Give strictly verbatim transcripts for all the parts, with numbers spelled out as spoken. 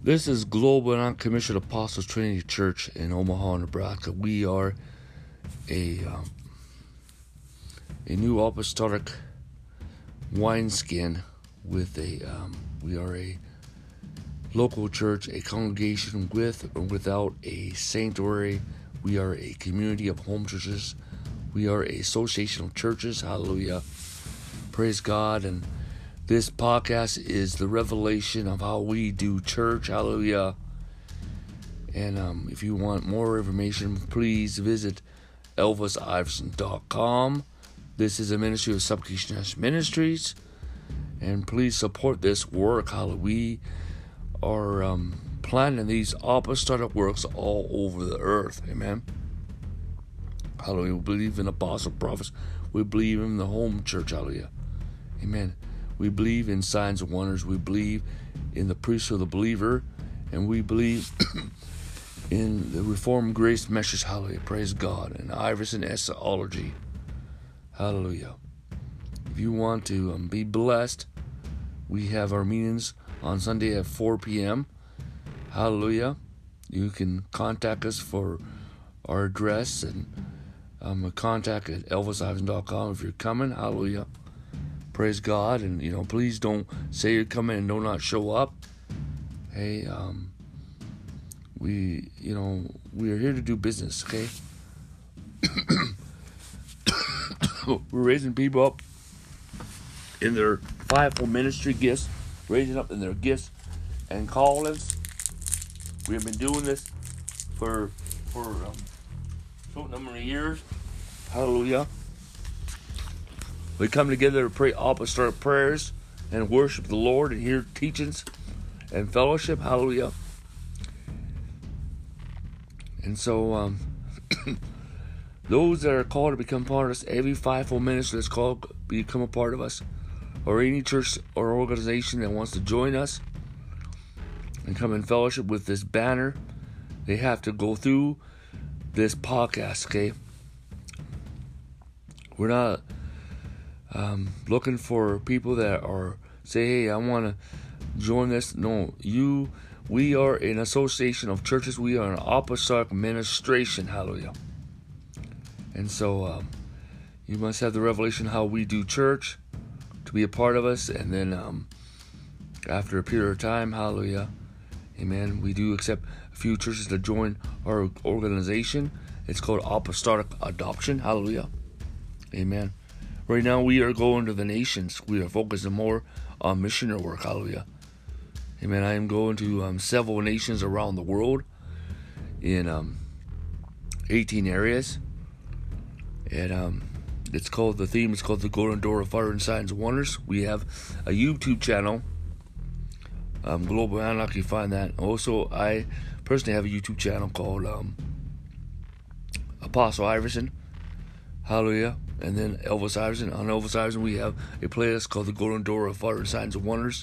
This is Global Non-Commissioned Apostles Trinity Church in Omaha, Nebraska. We are a um, a new apostolic wineskin with a um, we are a local church, a congregation with or without a sanctuary. We are a community of home churches. We are a association of churches. Hallelujah. Praise God. And this podcast is the revelation of how we do church. Hallelujah. And um, if you want more information, please visit elvis iverson dot com. This is a ministry of Supplication National Ministries. And please support this work. Hallelujah. We are um, planning these apostolic works all over the earth. Amen. Hallelujah. We believe in apostle prophets. We believe in the home church. Hallelujah. Amen. We believe in signs and wonders. We believe in the priesthood of the believer. And we believe in the Reformed Grace message. Hallelujah. Praise God. And Iverson Eschatology. Hallelujah. If you want to um, be blessed, we have our meetings on Sunday at four p.m. Hallelujah. You can contact us for our address and um, contact at elvis iverson dot com if you're coming. Hallelujah. Praise God. And, you know, please don't say you're coming and do not show up. Hey, um, we, you know, we are here to do business, okay? We're raising people up in their fivefold ministry gifts, raising up in their gifts and callings. We have been doing this for, for um, a short number of years. Hallelujah. We come together to pray apostolic prayers and worship the Lord and hear teachings and fellowship. Hallelujah. And so, um, those that are called to become part of us, every fivefold ministry that's called to become a part of us, or any church or organization that wants to join us and come in fellowship with this banner, they have to go through this podcast, okay? We're not Um, looking for people that are say, hey, I want to join this. No, you, we are an association of churches. We are an apostolic ministration. Hallelujah. And so um, you must have the revelation how we do church to be a part of us. And then um, after a period of time, hallelujah, amen, we do accept a few churches to join our organization. It's called Apostolic Adoption. Hallelujah. Amen. Right now, we are going to the nations. We are focusing more on missionary work. Hallelujah. Amen. I am going to um, several nations around the world in um, eighteen areas. And um, it's called, the theme is called The Golden Door of Fire and Signs and Wonders. We have a YouTube channel, um, Global Anarchy. You find that. Also, I personally have a YouTube channel called um, Apostle Iverson. Hallelujah. And then Elvis Iverson. On Elvis Iverson, we have a playlist called The Golden Door of Fire and Signs and Wonders.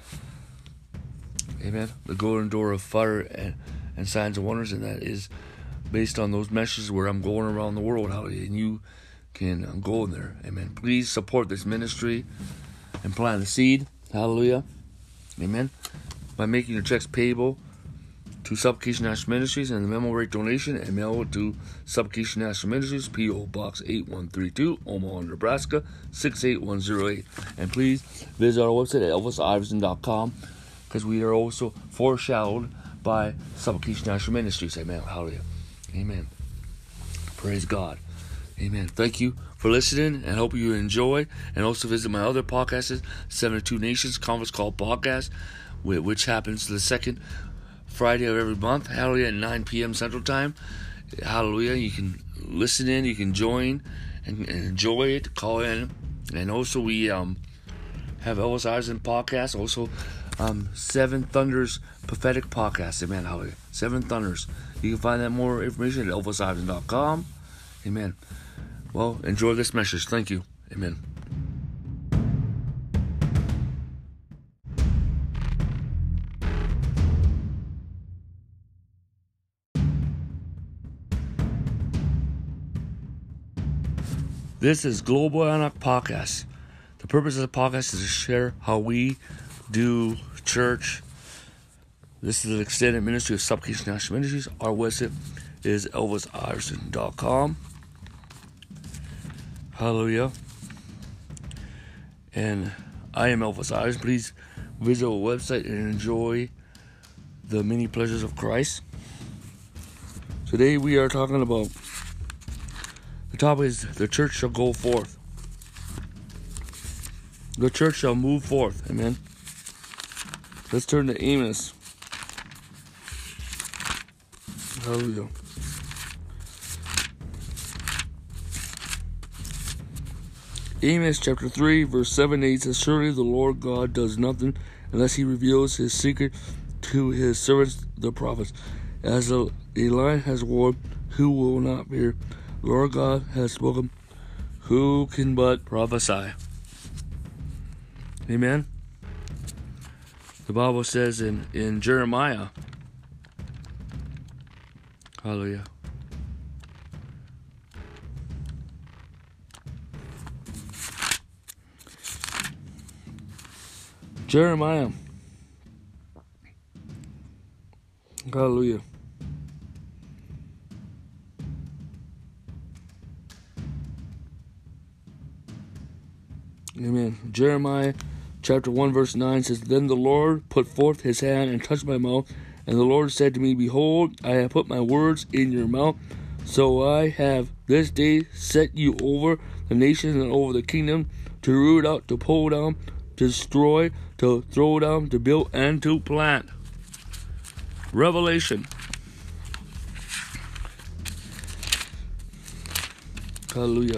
Amen. The Golden Door of Fire and, and Signs and Wonders. And that is based on those messages where I'm going around the world. Hallelujah. And you can um, go in there. Amen. Please support this ministry and plant a seed. Hallelujah. Amen. By making your checks payable to Supplication National Ministries and the memo rate donation, and mail it to Supplication National Ministries, P O Box eight one three two, Omaha, Nebraska six eight one zero eight. And please visit our website at elvis iverson dot com, because we are also foreshadowed by Supplication National Ministries. Amen. Hallelujah. Amen. Praise God. Amen. Thank you for listening, and hope you enjoy. And also visit my other podcasts, seventy-two Nations Conference Call Podcast, which happens the second Friday of every month, hallelujah, at nine p.m. Central Time. Hallelujah. You can listen in, you can join and, and enjoy it, call in. And also we um have Elvis Iverson podcast, also um Seven Thunders Prophetic Podcast. Amen. Hallelujah. Seven Thunders. You can find that more information at elvis iverson dot com. Amen. Well, enjoy this message. Thank you. Amen. This is Global Anarch Podcast. The purpose of the podcast is to share how we do church This is an extended ministry of Supplication National Ministries. Our website is elvis iverson dot com. Hallelujah. And I am Elvis Iverson. Please visit our website and enjoy the many pleasures of Christ. Today we are talking about, the topic is, the church shall go forth. The church shall move forth. Amen. Let's turn to Amos. Hallelujah. Amos chapter three, verse seven to eight says, Surely the Lord God does nothing unless he reveals his secret to his servants the prophets. As a, a lion has roared, who will not fear? The Lord God has spoken, who can but prophesy? Amen. The Bible says in, in Jeremiah, hallelujah, Jeremiah, hallelujah, amen. Jeremiah chapter one verse nine says, Then the Lord put forth his hand and touched my mouth, and the Lord said to me, Behold, I have put my words in your mouth, so I have this day set you over the nations and over the kingdom, to root out, to pull down, to destroy, to throw down, to build, and to plant. Revelation. Hallelujah.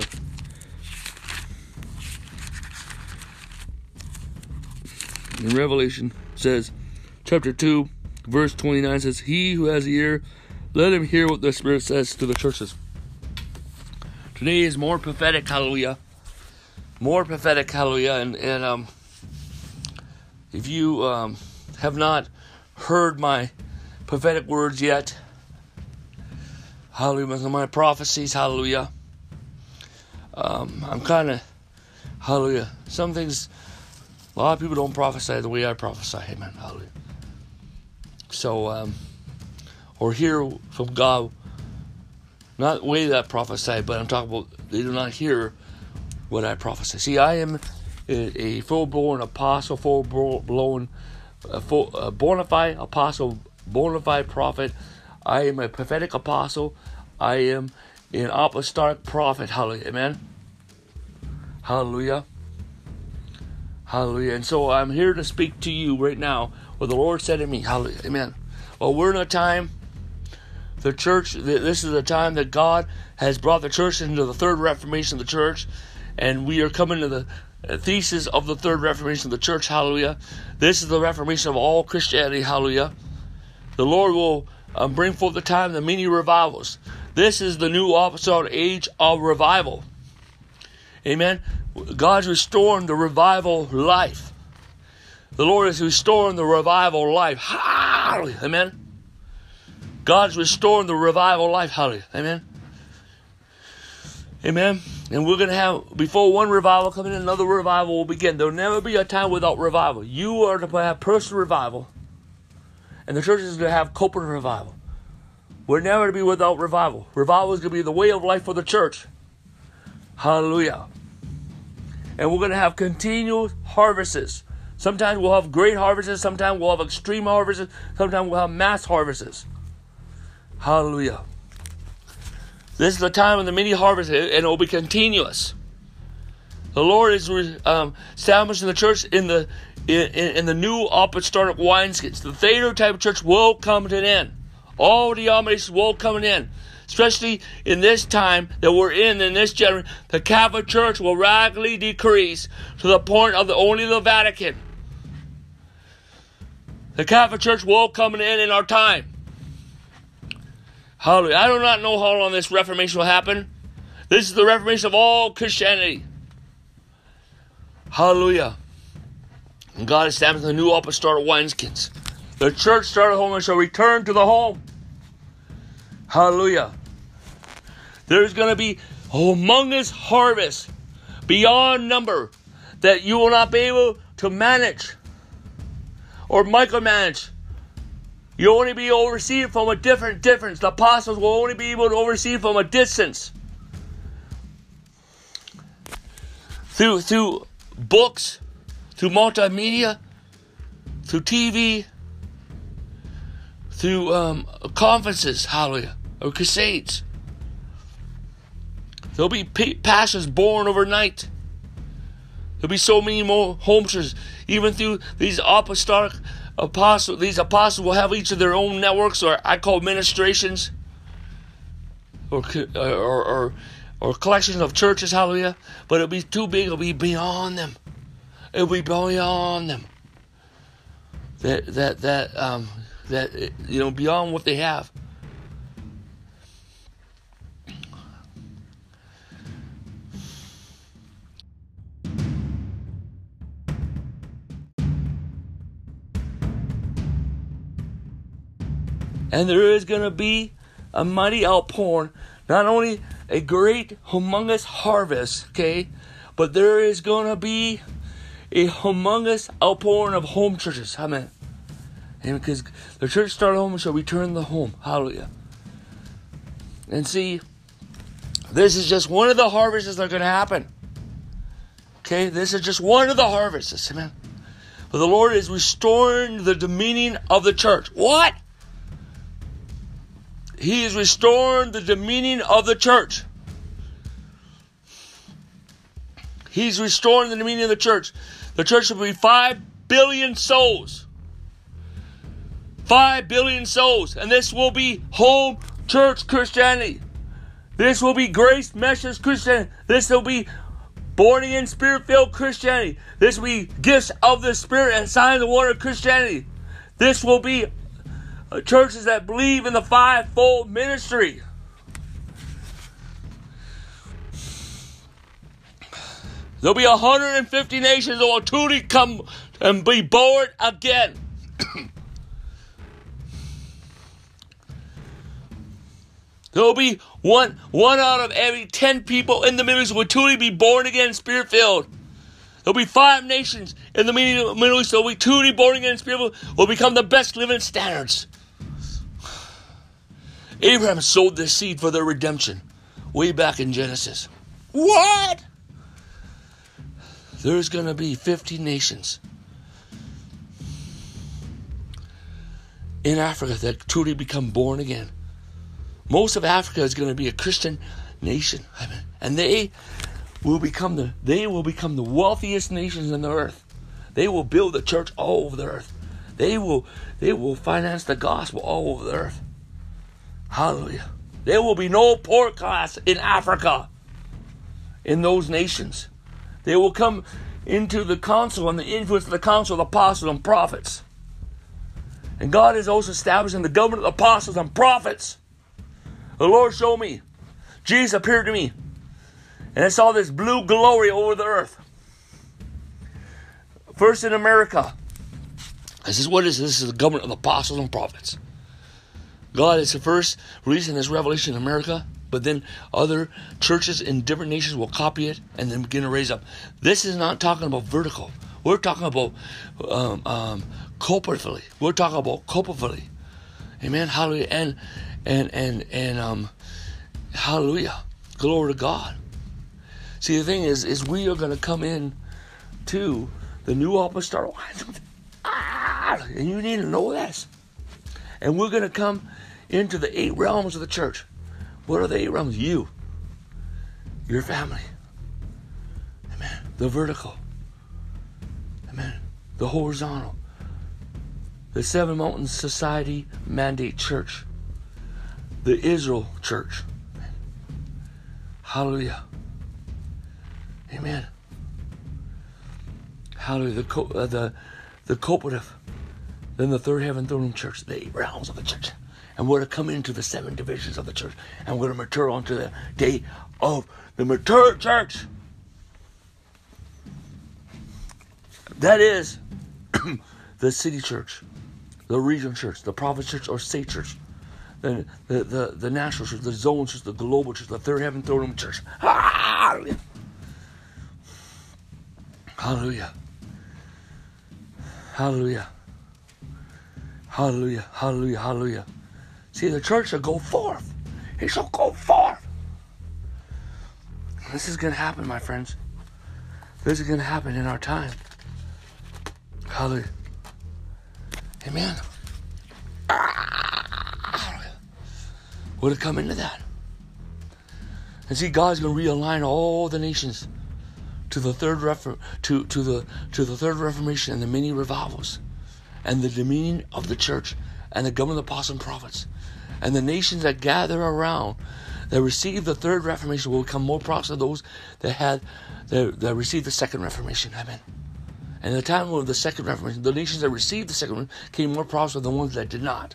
In Revelation says, chapter two, verse twenty-nine says, He who has an ear, let him hear what the Spirit says to the churches. Today is more prophetic, hallelujah. More prophetic, hallelujah. And, and um, if you um, have not heard my prophetic words yet, hallelujah, my prophecies, hallelujah. Um, I'm kind of, hallelujah, some things, a lot of people don't prophesy the way I prophesy. Amen. Hallelujah. So, um, or hear from God, not the way that I prophesy, but I'm talking about they do not hear what I prophesy. See, I am a, a full-blown apostle, full-blown, a full, a bona fide apostle, bona fide prophet. I am a prophetic apostle. I am an apostolic prophet. Hallelujah. Amen. Hallelujah. Hallelujah. And so I'm here to speak to you right now what the Lord said to me. Hallelujah. Amen. Well, we're in a time, the church, this is a time that God has brought the church into the third reformation of the church. And we are coming to the thesis of the third reformation of the church. Hallelujah. This is the reformation of all Christianity. Hallelujah. The Lord will um, bring forth the time of the many revivals. This is the new apostolic age of revival. Amen. God's restoring the revival life. The Lord is restoring the revival life. Hallelujah. Amen. God's restoring the revival life. Hallelujah. Amen. Amen. And we're going to have, before one revival comes in, another revival will begin. There will never be a time without revival. You are to have personal revival. And the church is going to have corporate revival. We're never to be without revival. Revival is going to be the way of life for the church. Hallelujah. And we're going to have continual harvests. Sometimes we'll have great harvests. Sometimes we'll have extreme harvests. Sometimes we'll have mass harvests. Hallelujah. This is the time of the many harvests, and it will be continuous. The Lord is um, establishing the church in the in, in the new apostolic wineskins. The Theater type of church will come to an end. All the denominations will come to an end. Especially in this time that we're in, in this generation, the Catholic Church will radically decrease to the point of the only the Vatican. The Catholic Church will come to an end in our time. Hallelujah. I do not know how long this Reformation will happen. This is the Reformation of all Christianity. Hallelujah. And God established the new apostolic wineskins. The church started home and shall return to the home. Hallelujah. There's going to be a humongous harvest beyond number that you will not be able to manage or micromanage. You only be overseen from a different difference. The apostles will only be able to oversee from a distance. Through through books, through multimedia, through T V, through um, conferences, hallelujah, or crusades. There'll be pastors born overnight. There'll be so many more home churches. Even through these apostolic apostles, these apostles will have each of their own networks, or I call ministrations, or or or, or collections of churches, hallelujah. But it'll be too big. It'll be beyond them. It'll be beyond them. That that that um that you know beyond what they have. And there is going to be a mighty outpouring, not only a great, humongous harvest, okay, but there is going to be a humongous outpouring of home churches. Amen. And because the church started home shall return the home. Hallelujah. And see, this is just one of the harvests that are going to happen. Okay, this is just one of the harvests. Amen. But the Lord is restoring the dominion of the church. What? He is restoring the dominion of the church. He's restoring the dominion of the church. The church will be five billion souls. Five billion souls. And this will be home church Christianity. This will be grace message Christianity. This will be born again spirit-filled Christianity. This will be gifts of the Spirit and signs of wonder Christianity. This will be churches that believe in the fivefold ministry. There'll be one hundred fifty nations that will truly come and be born again. There'll be one, one out of every ten people in the Middle East will truly be born again, spirit-filled. There'll be five nations in the Middle East that will be truly born again, spirit-filled, will become the best living standards. Abraham sowed this seed for their redemption way back in Genesis. What? There's going to be fifty nations in Africa that truly become born again. Most of Africa is going to be a Christian nation. And they will become the they will become the wealthiest nations in the earth. They will build the church all over the earth. They will they will finance the gospel all over the earth. Hallelujah. There will be no poor class in Africa, in those nations. They will come into the council and the influence of the council of apostles and prophets. And God is also establishing the government of apostles and prophets. The Lord showed me. Jesus appeared to me. And I saw this blue glory over the earth. First in America. This is what is this? This is the government of apostles and prophets. God is the first releasing this revelation in America, but then other churches in different nations will copy it and then begin to raise up. This is not talking about vertical. We're talking about um, um, corporately. We're talking about corporately. Amen. Hallelujah. And and and and um, hallelujah. Glory to God. See, the thing is, is we are going to come in to the new apostolic. Ah, and you need to know this. And we're going to come into the eight realms of the church. What are the eight realms? You. Your family. Amen. The vertical. Amen. The horizontal. The Seven Mountains Society Mandate Church. The Israel Church. Hallelujah. Amen. Hallelujah. The, co- uh, the, the cooperative. Then the third heaven throne room church, the eight realms of the church. And we're to come into the seven divisions of the church. And we're to mature onto the day of the mature church. That is the city church, the regional church, the province church or state church, the, the, the, the national church, the zone church, the global church, the third heaven throne room church. Hallelujah. Hallelujah. Hallelujah. Hallelujah, hallelujah, hallelujah. See, the church shall go forth. It shall go forth. This is going to happen, my friends. This is going to happen in our time. Hallelujah. Amen. Would it come into that? And see, God's going to realign all the nations to the third refor- to to the to the third Reformation and the many revivals, and the dominion of the church and the government of the apostles and prophets, and the nations that gather around that receive the third Reformation will become more prosperous than those that had that, that received the second Reformation. Amen. And at the time of the second Reformation, the nations that received the second one came more prosperous than the ones that did not.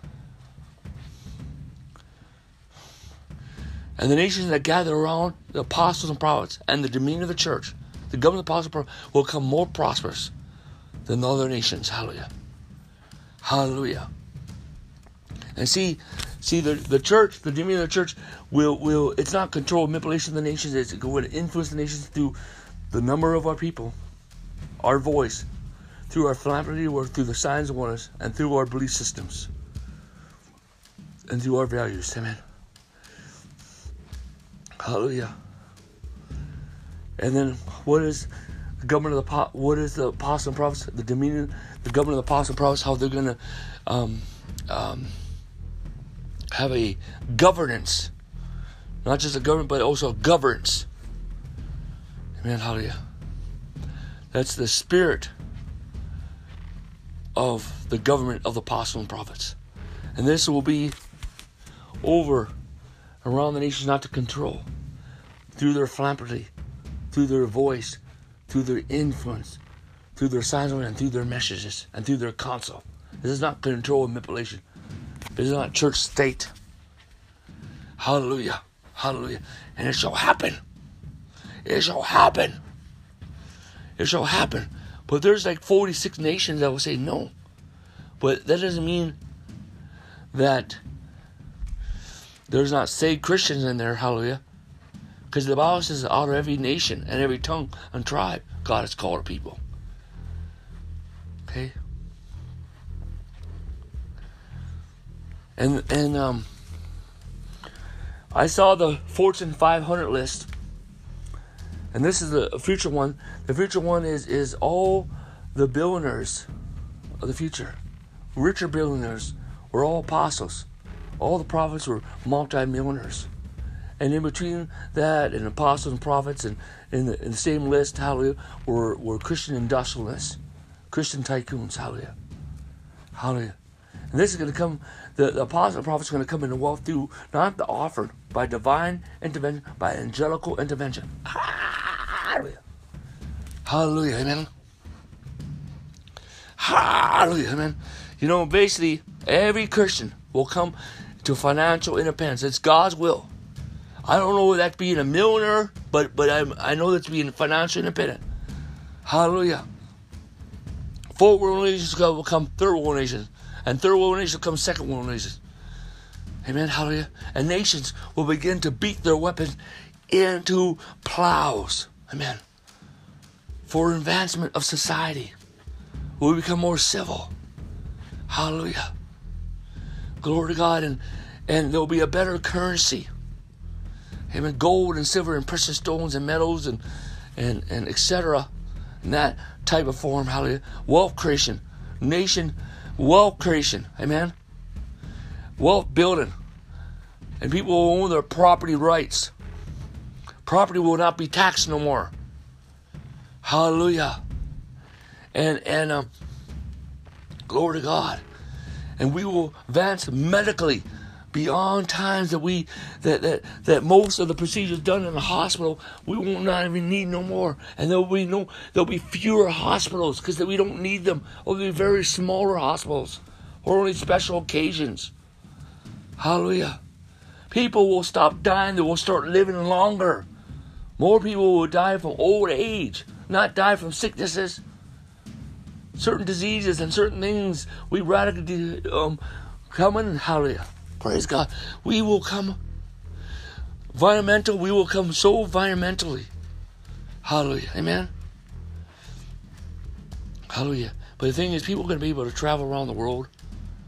And the nations that gather around the apostles and prophets and the dominion of the church, the government of the apostles and prophets, will become more prosperous than the other nations. Hallelujah. Hallelujah. And see, see the, the church, the dominion of the church will, will it's not control manipulation of the nations, it's going to influence the nations through the number of our people, our voice, through our philanthropy, or through the signs and wonders, and through our belief systems, and through our values. Amen. Hallelujah. And then what is the government of the what is the apostles and prophets, the dominion, the government of the apostles and prophets, how they're going to um, um, have a governance, not just a government, but also a governance. Amen. Hallelujah. That's the spirit of the government of the apostles and prophets. And this will be over around the nations, not to control, through their philanthropy, through their voice, through their influence, through their signs and through their messages, and through their counsel. This is not control and manipulation. This is not church state. Hallelujah. Hallelujah. And it shall happen. It shall happen. It shall happen. But there's like forty-six nations that will say no. But that doesn't mean that there's not saved Christians in there. Hallelujah. Because the Bible says out of every nation and every tongue and tribe, God has called a people. Okay? And and um, I saw the Fortune five hundred list. And this is the future one. The future one is, is all the billionaires of the future. Richer billionaires were all apostles. All the prophets were multi-millionaires. And in between that and apostles and prophets and in the, in the same list, hallelujah, were, were Christian industrialists, Christian tycoons, hallelujah. Hallelujah. And this is going to come, the, the apostles and prophets are going to come into wealth through, not the offered, by divine intervention, by angelical intervention. Hallelujah. Hallelujah, amen. Hallelujah, amen. You know, basically, every Christian will come to financial independence. It's God's will. I don't know that's being a millionaire, but but I I know that's being financially independent. Hallelujah. Fourth world nations will become third world nations, and third world nations will become second world nations. Amen. Hallelujah. And nations will begin to beat their weapons into plows. Amen. For advancement of society, we'll become more civil. Hallelujah. Glory to God, and and there'll be a better currency. Amen. Gold and silver and precious stones and metals and and and et cetera. In that type of form. Hallelujah. Wealth creation, nation, wealth creation. Amen. Wealth building, and people will own their property rights. Property will not be taxed no more. Hallelujah. And and um, glory to God. And we will advance medically beyond times that we that, that that most of the procedures done in the hospital we will not even need no more, and there'll be no there'll be fewer hospitals because we don't need them. Or there'll be very smaller hospitals or only special occasions. Hallelujah. People will stop dying. They will start living longer. More people will die from old age, not die from sicknesses, certain diseases, and certain things. We radically um, come in. Hallelujah. Praise God. We will come environmental. We will come so environmentally. Hallelujah. Amen. Hallelujah. But the thing is, people are going to be able to travel around the world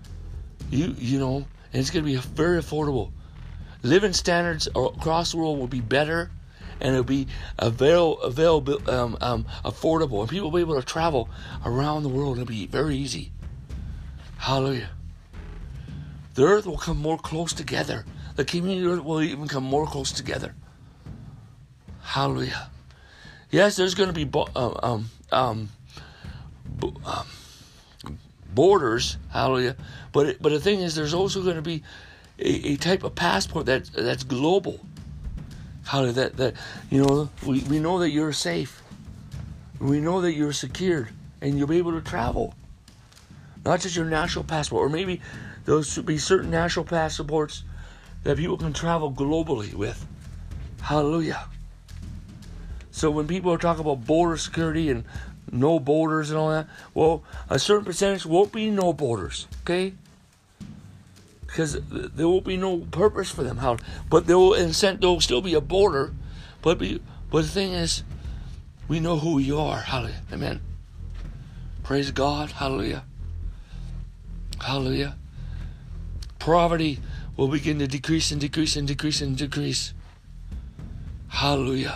You you know, and it's going to be very affordable. Living standards across the world will be better, and it'll be avail, available, um, um, affordable, and people will be able to travel around the world. It'll be very easy. Hallelujah. The earth will come more close together. The community earth will even come more close together. Hallelujah. Yes, there's going to be bo- uh, um, um, bo- um, borders. Hallelujah. But it, but the thing is, there's also going to be a, a type of passport that that's global. Hallelujah. That that you know, we, we know that you're safe. We know that you're secured, and you'll be able to travel. Not just your national passport, or maybe there should be certain national passports that people can travel globally with. Hallelujah. So when people are talking about border security and no borders and all that, well, a certain percentage won't be no borders, okay? Because there will be no purpose for them. How? But there will, in a sense, there will still be a border. But be, but the thing is, we know who we are. Hallelujah. Amen. Praise God. Hallelujah. Hallelujah. Poverty will begin to decrease and decrease and decrease and decrease. Hallelujah.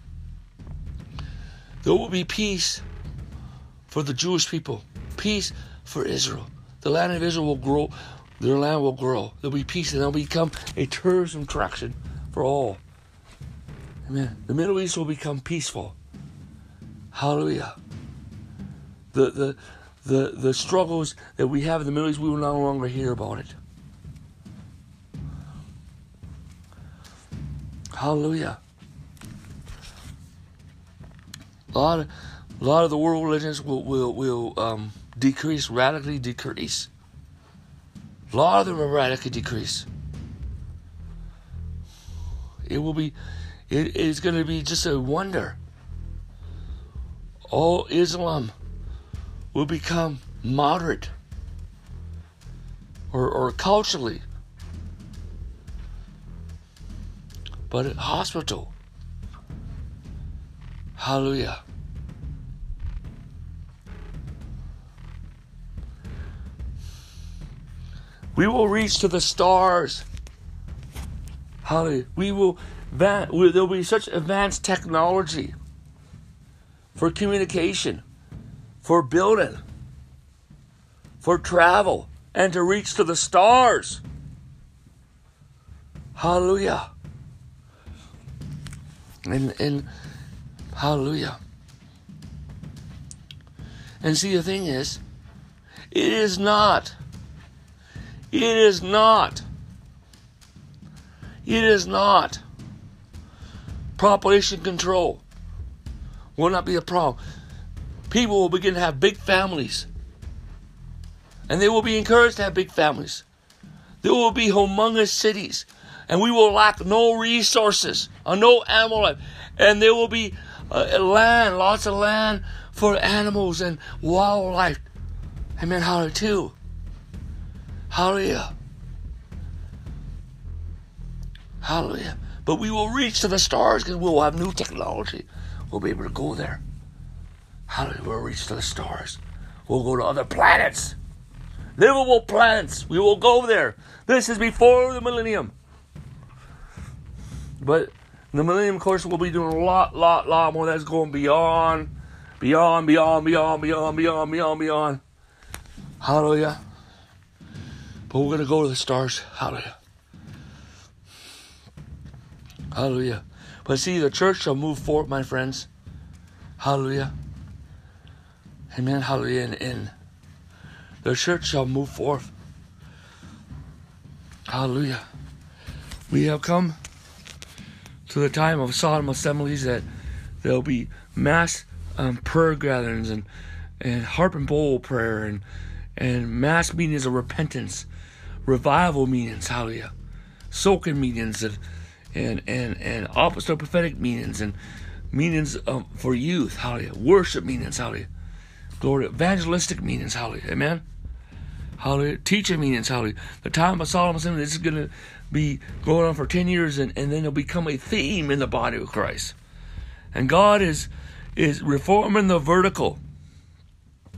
There will be peace for the Jewish people. Peace for Israel. The land of Israel will grow. Their land will grow. There'll be peace, and they'll become a tourism attraction for all. Amen. The Middle East will become peaceful. Hallelujah. The the the the struggles that we have in the Middle East, we will no longer hear about it. Hallelujah. A lot of, a lot of the world religions will will will um, decrease, radically decrease. A lot of them will radically decrease. It will be, it is going to be just a wonder. All Islam will become moderate or or culturally, but at hospital. Hallelujah. We will reach to the stars. Hallelujah. We will, there will be such advanced technology for communication, for building, for travel, and to reach to the stars. Hallelujah. And, and hallelujah. And see, the thing is, it is not, it is not, it is not population control will not be a problem. People will begin to have big families, and they will be encouraged to have big families. There will be humongous cities, and we will lack no resources or no animal life, and there will be uh, land, lots of land for animals and wildlife. Amen. Hallelujah too. Hallelujah. Hallelujah. But we will reach to the stars because we will have new technology. We'll be able to go there. Hallelujah. We'll reach to the stars. We'll go to other planets. Livable planets. We will go there. This is before the millennium. But the millennium, of course, we'll be doing a lot, lot, lot more. That's going beyond, beyond, beyond, beyond, beyond, beyond, beyond, beyond. Hallelujah. But we're going to go to the stars. Hallelujah. Hallelujah. But see, the church shall move forward, my friends. Hallelujah. Amen. Hallelujah. And, and the church shall move forth. Hallelujah. We have come to the time of solemn assemblies that there'll be mass um, prayer gatherings and, and harp and bowl prayer and, and mass meetings of repentance, revival meetings, hallelujah, soaking meetings and and and, and apostolic prophetic meetings and meetings um, for youth, hallelujah, worship meetings, hallelujah, glory, evangelistic meetings, hallelujah, amen, hallelujah, teaching meetings, hallelujah. The time of solemn assembly, this is going to be going on for ten years, and, and then it'll become a theme in the body of Christ. And God is is reforming the vertical.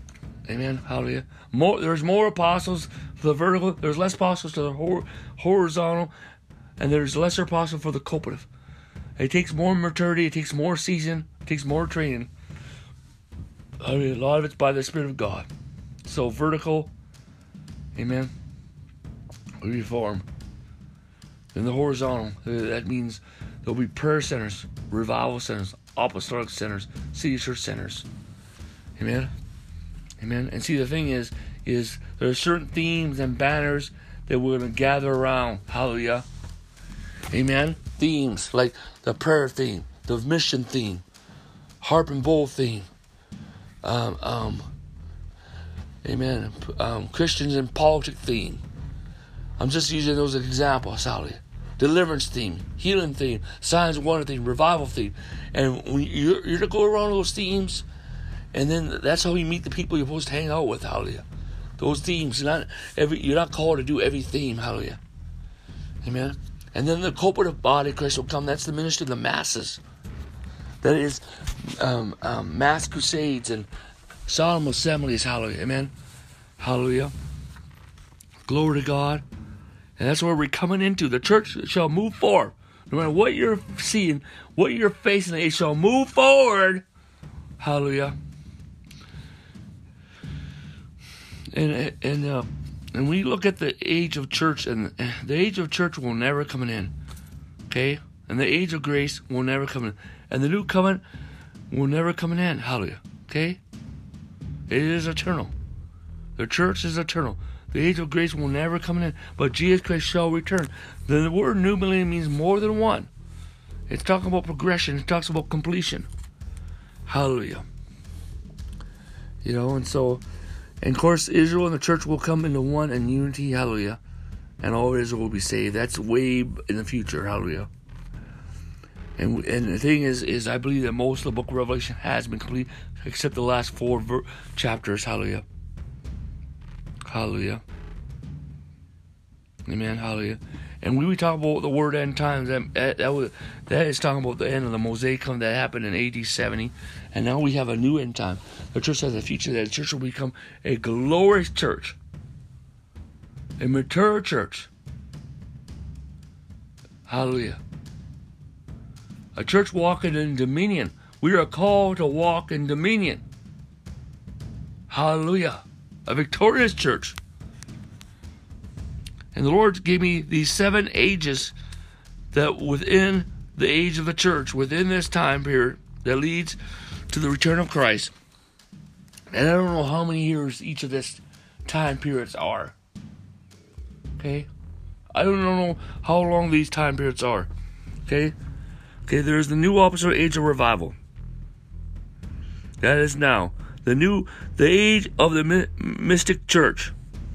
Amen. Hallelujah. More, there's more apostles for the vertical. There's less apostles to the hor- horizontal. And there's lesser apostles for the cooperative. It takes more maturity. It takes more season. It takes more training. I mean, a lot of it's by the Spirit of God. So vertical. Amen. Reform. Then the horizontal. That means there'll be prayer centers, revival centers, apostolic centers, city church centers. Amen. Amen. And see, the thing is, is there are certain themes and banners that we're going to gather around. Hallelujah. Amen. Themes like the prayer theme, the mission theme, harp and bowl theme. Um, um, amen. Um, Christians and politics theme. I'm just using those as examples. Hallelujah. Deliverance theme, healing theme, signs and wonder theme, revival theme. And when you're, you're to go around those themes, and then that's how you meet the people you're supposed to hang out with. Hallelujah. Those themes, you're not every you're not called to do every theme. Hallelujah. Amen. And then the cooperative body of Christ will come. That's the ministry of the masses. That is um, um, mass crusades and solemn assemblies. Hallelujah. Amen. Hallelujah. Glory to God. And that's where we're coming into. The church shall move forward. No matter what you're seeing, what you're facing, it shall move forward. Hallelujah. And and uh, and we look at the age of church, and the age of church will never come an end. Okay? And the age of grace will never come in. And the new covenant will never come an end. Hallelujah. Okay? It is eternal. The church is eternal. The age of grace will never come in, but Jesus Christ shall return. The word new millennium means more than one. It's talking about progression. It talks about completion. Hallelujah. You know, and so, and of course, Israel and the church will come into one and unity. Hallelujah. And all of Israel will be saved. That's way in the future. Hallelujah. And and the thing is, is I believe that most of the book of Revelation has been complete, except the last four ver- chapters. Hallelujah. Hallelujah. Amen. Hallelujah. And when we talk about the word end times, that that, was, that is talking about the end of the Mosaic covenant that happened in A D seventy. And now we have a new end time. The church has a future that the church will become a glorious church. A mature church. Hallelujah. A church walking in dominion. We are called to walk in dominion. Hallelujah. A victorious church. And the Lord gave me these seven ages that within the age of the church, within this time period, that leads to the return of Christ. And I don't know how many years each of this time periods are. Okay? I don't know how long these time periods are. Okay? Okay, there's the new apostolic age of revival. That is now. The new, the age of the my, mystic church.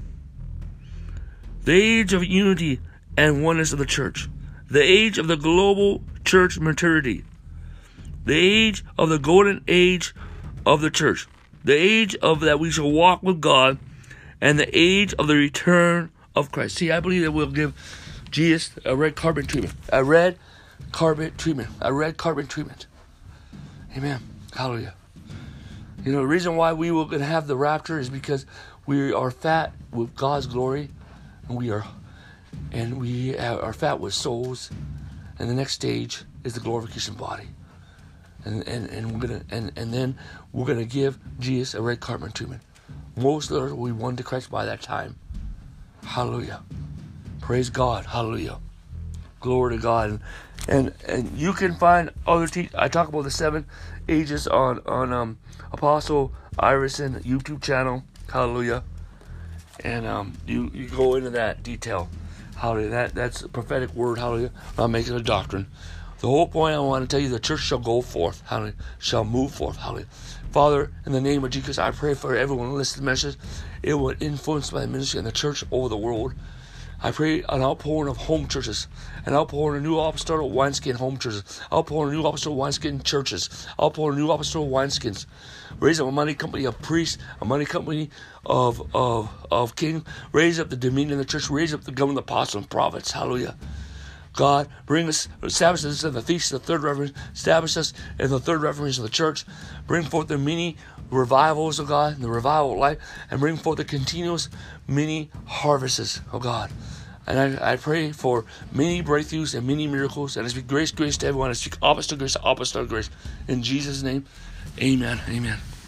The age of unity and oneness of the church. The age of the global church maturity. The age of the golden age of the church. The age of that we shall walk with God. And the age of the return of Christ. See, I believe that we'll give Jesus a red carpet treatment. A red carpet treatment. A red carpet treatment. Amen. Hallelujah. You know, the reason why we will gonna have the rapture is because we are fat with God's glory, and we are, and we are fat with souls, and the next stage is the glorification body, and and, and we're gonna and, and then we're gonna give Jesus a red carpet treatment. Most of us will be won to Christ by that time. Hallelujah. Praise God. Hallelujah. Glory to God. And and, and you can find other te- I talk about the seven ages on on um. Apostle Iverson YouTube channel. Hallelujah. And um, you, you go into that detail. Hallelujah. That, that's a prophetic word. Hallelujah. I'm not making a doctrine. The whole point I want to tell you, the church shall go forth. Hallelujah. Shall move forth. Hallelujah. Father, in the name of Jesus, I pray for everyone who listens to the message. It will influence my ministry and the church over the world. I pray an outpouring of home churches, an outpouring of new apostolic wineskin home churches, outpouring of new apostolic wineskin churches, outpouring of new apostolic wineskins. Raise up a money company of priests, a money company of of of king. Raise up the dominion of the church. Raise up the government, apostles, and prophets. Hallelujah. God, bring us, establish us in the Thesis of the Third Reformation, establish us in the Third Reformation of the church, bring forth the many revivals, oh God, the revival of life, and bring forth the continuous many harvests, oh God. And I, I pray for many breakthroughs and many miracles, and I speak grace, grace to everyone. I speak opposite grace, opposite grace. In Jesus' name, amen, amen.